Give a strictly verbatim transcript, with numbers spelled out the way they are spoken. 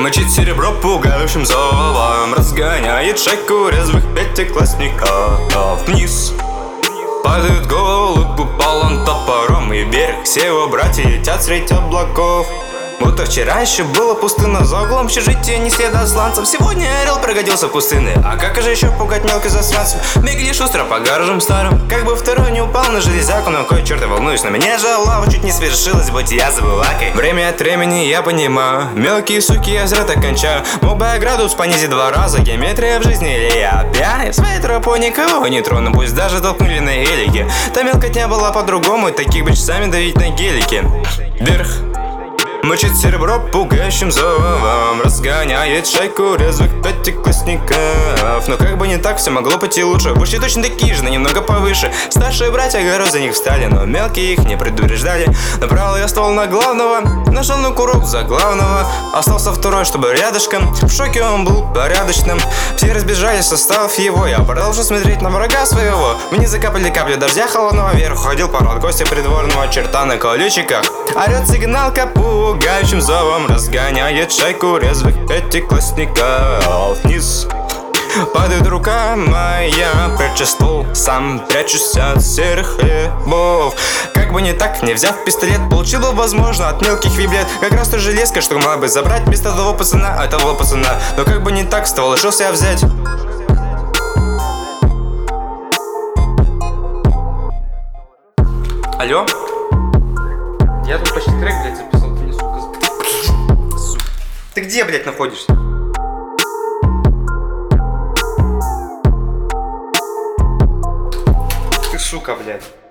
Мочит серебро пугающим зовом, разгоняет шайку резвых пятиклассников вниз. Падают голубь, упал он топором, и берег все его братья летят средь облаков. Будто вчера еще было пустынно, за углом общежития не следа сланцев. Сегодня орел пригодился в пустыне, а как же еще пугать мелких засранцев? Бегали шустро по гаражам старым, как бы второй не упал на железяку. Но кой черт я волнуюсь, на меня же лава чуть не свершилась, будь я забывакой. Время от времени я понимаю, мелкие суки я зря так кончаю. Мог бы я градус понизить два раза, геометрия в жизни или я пьяный. Своей тропой никого не трону, пусть даже толкнули на гелике. Та мелкотня была по-другому, и таких бы часами давить на гелике. Вверх мочит серебро пугающим зовом, разгоняет шайку резвых пятиклассников. Но как бы не так, все могло пойти лучше. Почти точно такие же, но немного повыше. Старшие братья горой за них встали, но мелкие их не предупреждали. Направил я ствол на главного, нажал на курок за главного. Остался второй, чтобы рядышком. В шоке он был порядочным. Все разбежались, состав его. Я продолжил смотреть на врага своего. Вниз закапали капли дождя холодного, вверх ходил парад гостя придворного черта на колючиках. Орет сигналка пугающим зовом, разгоняет шайку резвых пятиклассников вниз. Падает рука моя, пряча ствол, сам прячусь от серых хлебов. Как бы не так, не взяв пистолет, получил бы, возможно, от мелких виблет. Как раз той железкой, что могла бы забрать вместо того пацана, а того пацана. Но как бы не так, ствол решился я взять. Алло? Я тут почти трек, блядь, записал, ты не, сука, сука. Ты где, блядь, находишься? Ты, сука, блядь.